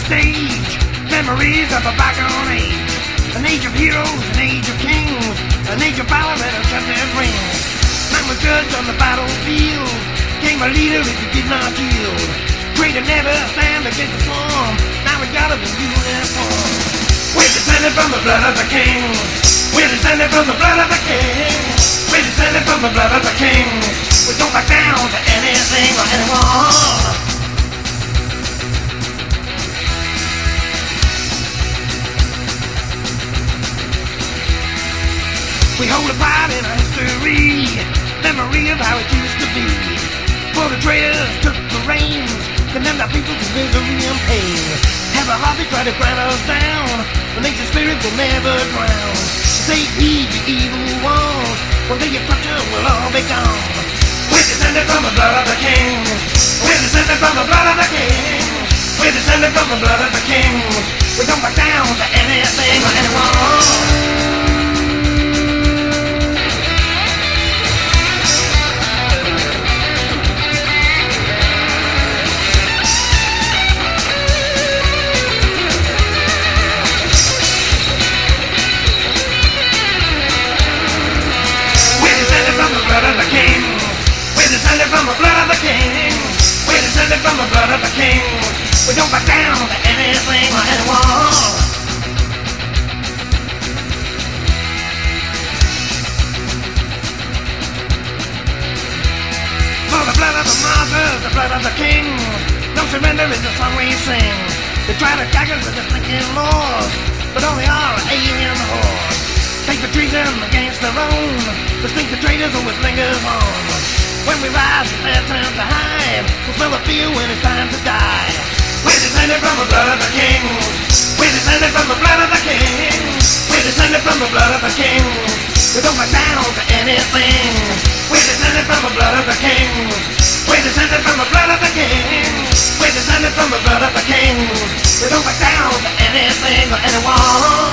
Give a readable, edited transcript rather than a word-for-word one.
stage, memories of a bygone age. An age of heroes, an age of kings, an age of power and enchanted rings. Man was judged on the battlefield, became a leader if he did not yield. Traitor never stand against the storm, now we got him in uniform. We're descended from the blood of the kings. We're descended from the blood of the kings. We're descended from the blood of the kings. We don't back down to anything or anyone. We hold a pride in our history, memory of how it used to be. For the traitors took the reins, condemned our people to misery and pain. Have a heart they try to grind us down, but nature's spirit will never drown. Take heed, the evil ones, when they get captured, we'll all be gone. We're descended from the blood of the kings. We're descended from the blood of the kings. We're descended from the blood of the kings. We don't back down to anything or anyone. Descended from the blood of the kings. We're descended from the blood of the kings. We don't back down to anything or anyone. For the blood of the martyrs, the blood of the kings. No surrender is the song we sing. They try to tag us with their thinking laws, but only our alien horse. Take the treason against their own. The stink of traitors always lingers on. When we rise, it's their turn to hide. We'll smell the fear when it's time to die. We're descended from the blood of the kings. We're descended from the blood of the kings. We're descended from the blood of the kings. We don't back down to anything. We're descended from the blood of the kings. We're descended from the blood of the kings. We're descended from the blood of the kings. We don't back down to anything or anyone.